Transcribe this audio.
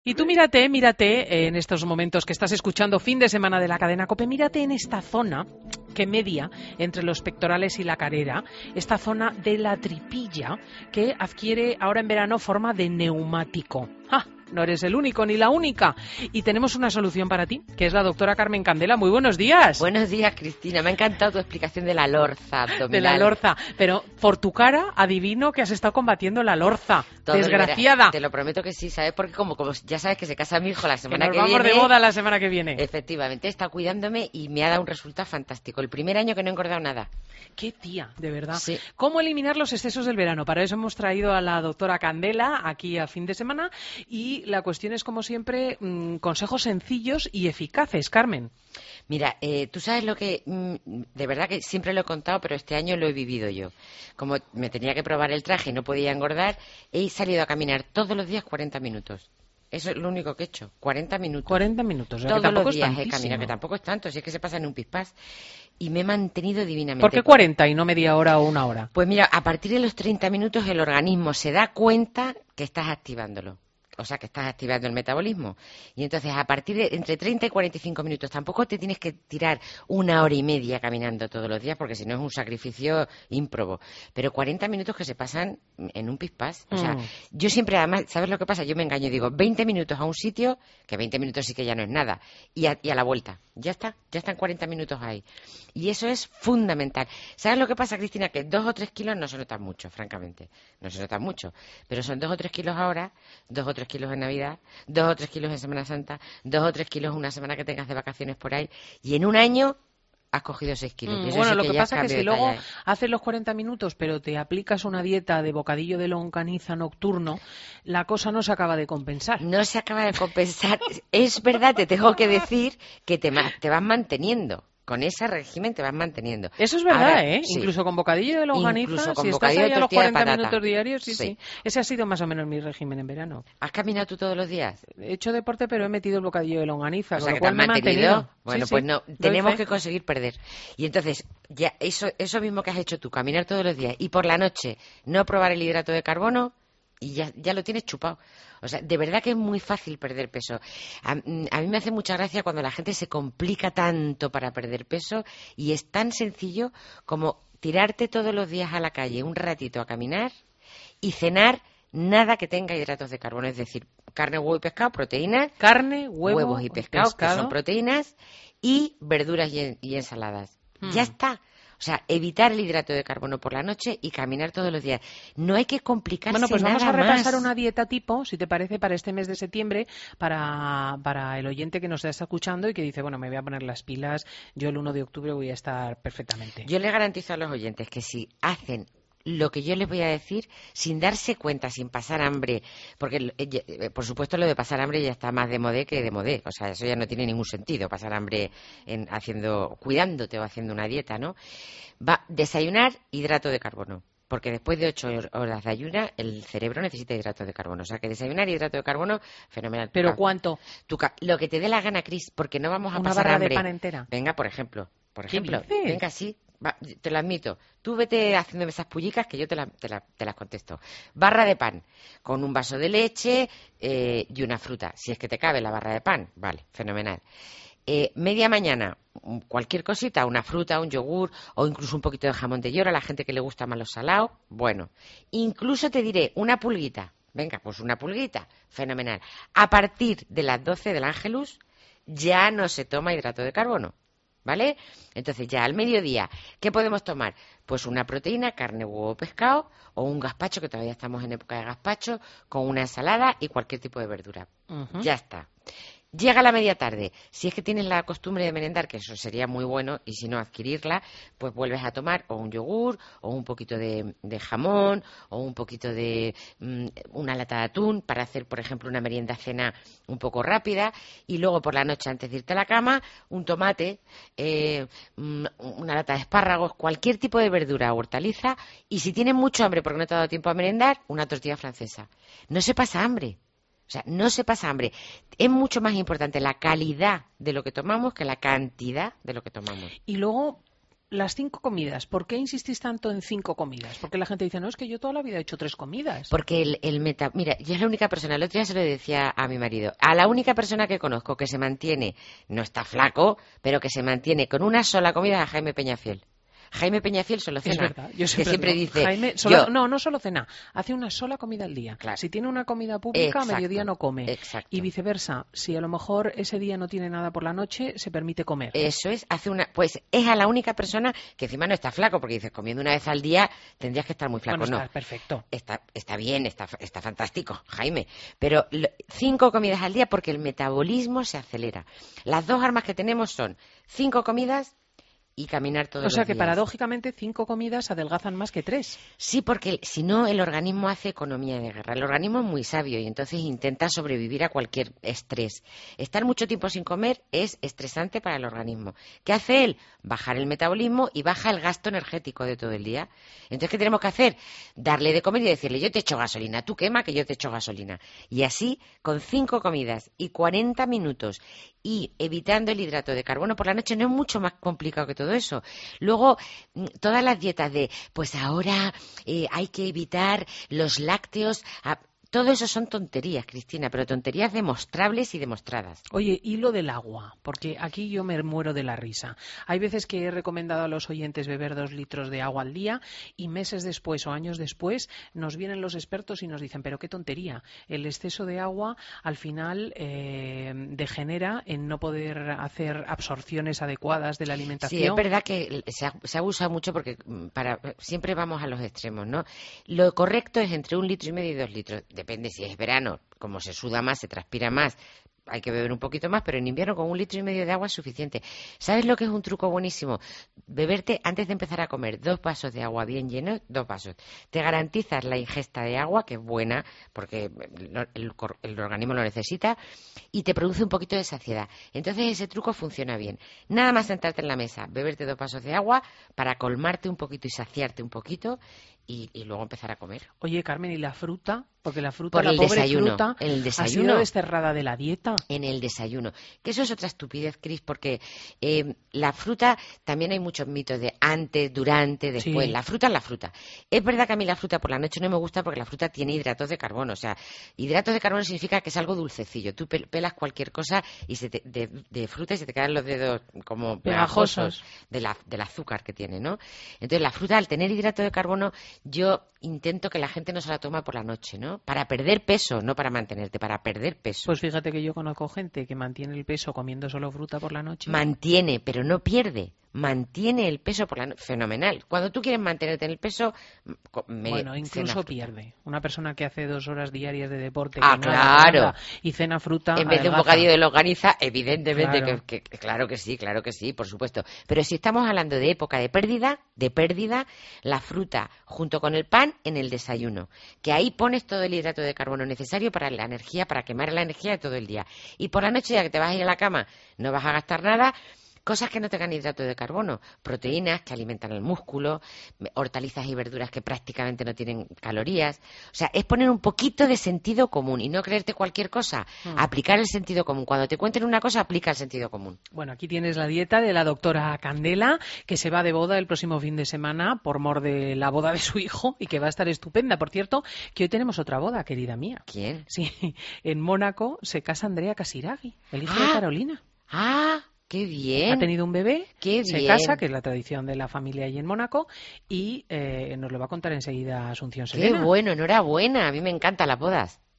Y tú mírate en estos momentos que estás escuchando fin de semana de la cadena COPE, mírate en esta zona que media entre los pectorales y la cadera, esta zona de la tripilla que adquiere ahora en verano forma de neumático. ¡Ah! No eres el único ni la única. Y tenemos una solución para ti, que es la doctora Carmen Candela. Muy buenos días. Buenos días, Cristina. Me ha encantado tu explicación de la lorza abdominal. De la lorza. Pero por tu cara adivino que has estado combatiendo la lorza. Desgraciada. Te lo prometo que sí, ¿sabes? Porque como ya sabes que se casa mi hijo la semana que viene. Nos vamos de boda la semana que viene. Efectivamente, está cuidándome y me ha dado un resultado fantástico. El primer año que no he engordado nada. ¡Qué tía, de verdad! Sí. ¿Cómo eliminar los excesos del verano? Para eso hemos traído a la doctora Candela aquí a fin de semana y la cuestión es, como siempre, consejos sencillos y eficaces. Carmen. Mira, tú sabes lo que... de verdad que siempre lo he contado, pero este año lo he vivido yo. Como me tenía que probar el traje y no podía engordar, he salido a caminar todos los días 40 minutos. Eso es lo único que he hecho, 40 minutos. 40 minutos, todos que tampoco los días es he caminado, que tampoco es tanto, si es que se pasa en un pispás. Y me he mantenido divinamente. ¿Por qué 40 y no media hora o una hora? Pues mira, a partir de los 30 minutos el organismo se da cuenta que estás activándolo. O sea, que estás activando el metabolismo. Y entonces, a partir de entre 30 y 45 minutos, tampoco te tienes que tirar una hora y media caminando todos los días, porque si no es un sacrificio ímprobo. Pero 40 minutos que se pasan en un pispás. O sea, yo siempre, además, ¿sabes lo que pasa? Yo me engaño y digo, 20 minutos a un sitio, que 20 minutos sí que ya no es nada, y a la vuelta. Ya están 40 minutos ahí. Y eso es fundamental. ¿Sabes lo que pasa, Cristina? Que 2 o 3 kilos no se notan mucho, francamente. No se notan mucho. Pero son 2 o 3 kilos ahora, 2 o 3 kilos en Navidad, 2 o 3 kilos en Semana Santa, 2 o 3 kilos una semana que tengas de vacaciones por ahí. Y en un año has cogido 6 kilos. Bueno, lo que pasa es que si luego haces los 40 minutos, pero te aplicas una dieta de bocadillo de longaniza nocturno, la cosa no se acaba de compensar. No se acaba de compensar. Es verdad, te tengo que decir que te vas manteniendo. Con ese régimen te vas manteniendo. Eso es verdad, ahora, ¿eh? Sí. Incluso con bocadillo de longaniza, si estás ahí a los 40 minutos diarios, sí. Ese ha sido más o menos mi régimen en verano. ¿Has caminado tú todos los días? He hecho deporte, pero he metido el bocadillo de longaniza, o sea, con lo cual me he mantenido. Bueno, sí, pues no, tenemos que conseguir perder. Y entonces, ya eso mismo que has hecho tú, caminar todos los días, y por la noche no probar el hidrato de carbono, y ya lo tienes chupado. O sea, de verdad que es muy fácil perder peso. A mí me hace mucha gracia cuando la gente se complica tanto para perder peso y es tan sencillo como tirarte todos los días a la calle un ratito a caminar y cenar nada que tenga hidratos de carbono, es decir, carne, huevo y pescado, proteínas, carne, huevos y pescado, que son proteínas, y verduras y ensaladas. Ya está. O sea, evitar el hidrato de carbono por la noche y caminar todos los días. No hay que complicarse nada más. Bueno, pues vamos a repasar una dieta tipo, si te parece, para este mes de septiembre, para el oyente que nos está escuchando y que dice, bueno, me voy a poner las pilas, yo el 1 de octubre voy a estar perfectamente. Yo le garantizo a los oyentes que si hacen lo que yo les voy a decir sin darse cuenta, sin pasar hambre, porque por supuesto lo de pasar hambre ya está más de modé que de modé, o sea, eso ya no tiene ningún sentido, pasar hambre cuidándote o haciendo una dieta, ¿no? Desayunar hidrato de carbono, porque después de 8 horas de ayuna el cerebro necesita hidrato de carbono, o sea que desayunar hidrato de carbono, fenomenal. ¿Pero cuánto? Lo que te dé la gana, Cris, porque no vamos a pasar ¿Una barra hambre. de pan entera? Venga, por ejemplo, ¿Qué dices? venga, sí. Te lo admito. Tú vete haciéndome esas pullicas que yo te las contesto. Barra de pan con un vaso de leche y una fruta. Si es que te cabe la barra de pan, vale, fenomenal. Media mañana, cualquier cosita, una fruta, un yogur o incluso un poquito de jamón de york a la gente que le gusta más los salados. Bueno, incluso te diré una pulguita. Venga, pues una pulguita, fenomenal. A partir de las 12 del Ángelus ya no se toma hidrato de carbono. ¿Vale? Entonces ya al mediodía, ¿qué podemos tomar? Pues una proteína, carne, huevo, pescado o un gazpacho, que todavía estamos en época de gazpacho, con una ensalada y cualquier tipo de verdura. Ya está. Llega la media tarde. Si es que tienes la costumbre de merendar, que eso sería muy bueno, y si no adquirirla, pues vuelves a tomar o un yogur, o un poquito de jamón, o un poquito de una lata de atún, para hacer, por ejemplo, una merienda cena un poco rápida, y luego por la noche, antes de irte a la cama, un tomate, una lata de espárragos, cualquier tipo de verdura o hortaliza, y si tienes mucho hambre porque no te ha dado tiempo a merendar, una tortilla francesa. No se pasa hambre. O sea, no se pasa hambre. Es mucho más importante la calidad de lo que tomamos que la cantidad de lo que tomamos. Y luego, las 5 comidas. ¿Por qué insistís tanto en 5 comidas? Porque la gente dice, no, es que yo toda la vida he hecho 3 comidas. Porque mira, yo es la única persona, el otro día se lo decía a mi marido, a la única persona que conozco que se mantiene, no está flaco, pero que se mantiene con una sola comida es a Jaime Peñafiel. Jaime Peñafiel solo cena. Es verdad, yo que siempre digo, dice... Jaime, no solo cena, hace una sola comida al día. Claro. Si tiene una comida pública, Exacto, a mediodía no come. exacto. Y viceversa, si a lo mejor ese día no tiene nada por la noche, se permite comer. Eso es, pues es a la única persona que encima no está flaco, porque dices, comiendo una vez al día tendrías que estar muy flaco. Bueno, no, está perfecto. Está bien, está fantástico, Jaime. Pero 5 comidas al día porque el metabolismo se acelera. Las 2 armas que tenemos son 5 comidas y caminar todos los días. O sea que paradójicamente 5 comidas adelgazan más que 3. Sí, porque si no el organismo hace economía de guerra. El organismo es muy sabio y entonces intenta sobrevivir a cualquier estrés. Estar mucho tiempo sin comer es estresante para el organismo. ¿Qué hace él? Bajar el metabolismo y baja el gasto energético de todo el día. Entonces, ¿qué tenemos que hacer? Darle de comer y decirle, yo te echo gasolina, tú quema que yo te echo gasolina. Y así, con 5 comidas y 40 minutos y evitando el hidrato de carbono por la noche, no es mucho más complicado que todo eso. Luego, todas las dietas de, pues ahora hay que evitar los lácteos. Todo eso son tonterías, Cristina, pero tonterías demostrables y demostradas. Oye, y lo del agua, porque aquí yo me muero de la risa. Hay veces que he recomendado a los oyentes beber 2 litros de agua al día y meses después o años después nos vienen los expertos y nos dicen, pero qué tontería, el exceso de agua al final degenera en no poder hacer absorciones adecuadas de la alimentación. Sí, es verdad que se ha usado mucho porque siempre vamos a los extremos, ¿no? Lo correcto es entre 1,5 litros y 2 litros. Depende si es verano, como se suda más, se transpira más, hay que beber un poquito más, pero en invierno con 1,5 litros de agua es suficiente. ¿Sabes lo que es un truco buenísimo? Beberte, antes de empezar a comer, 2 vasos de agua bien llenos, 2 vasos. Te garantizas la ingesta de agua, que es buena, porque el organismo lo necesita, y te produce un poquito de saciedad. Entonces ese truco funciona bien. Nada más sentarte en la mesa, beberte 2 vasos de agua para colmarte un poquito y saciarte un poquito, y luego empezar a comer. Oye, Carmen, ¿y la fruta? Porque la fruta, Por la el pobre desayuno, fruta, en el ha desayuno. sido desterrada de la dieta. En el desayuno. Que eso es otra estupidez, Cris, porque la fruta, también hay muchos mitos de antes, durante, después. Sí. La fruta es la fruta. Es verdad que a mí la fruta por la noche no me gusta porque la fruta tiene hidratos de carbono. O sea, hidratos de carbono significa que es algo dulcecillo. Tú pelas cualquier cosa y de fruta y se te quedan los dedos como pegajosos del azúcar que tiene, ¿no? Entonces, la fruta, al tener hidrato de carbono, yo intento que la gente no se la toma por la noche, ¿no? Para perder peso, no para mantenerte, para perder peso. Pues fíjate que yo conozco gente que mantiene el peso comiendo solo fruta por la noche. Mantiene, pero no pierde. Mantiene el peso por la noche. Fenomenal. Cuando tú quieres mantenerte en el peso, bueno, incluso pierde. Una persona que hace 2 horas diarias de deporte claro. Y cena fruta, en vez de un bocadillo de longaniza, evidentemente claro. claro que sí, por supuesto. Pero si estamos hablando de época de pérdida, la fruta junto con el pan en el desayuno, que ahí pones todo el hidrato de carbono necesario para la energía, para quemar la energía de todo el día. Y por la noche, ya que te vas a ir a la cama, no vas a gastar nada. Cosas que no tengan hidrato de carbono, proteínas que alimentan el músculo, hortalizas y verduras que prácticamente no tienen calorías. O sea, es poner un poquito de sentido común y no creerte cualquier cosa. Aplicar el sentido común. Cuando te cuenten una cosa, aplica el sentido común. Bueno, aquí tienes la dieta de la doctora Candela, que se va de boda el próximo fin de semana por mor de la boda de su hijo y que va a estar estupenda. Por cierto, que hoy tenemos otra boda, querida mía. ¿Quién? Sí, en Mónaco se casa Andrea Casiraghi, el hijo de Carolina. ¡Qué bien! Ha tenido un bebé, ¡Qué se bien! casa, que es la tradición de la familia allí en Mónaco, y nos lo va a contar enseguida Asunción Serena. ¡Qué bueno! Enhorabuena, a mí me encantan las bodas.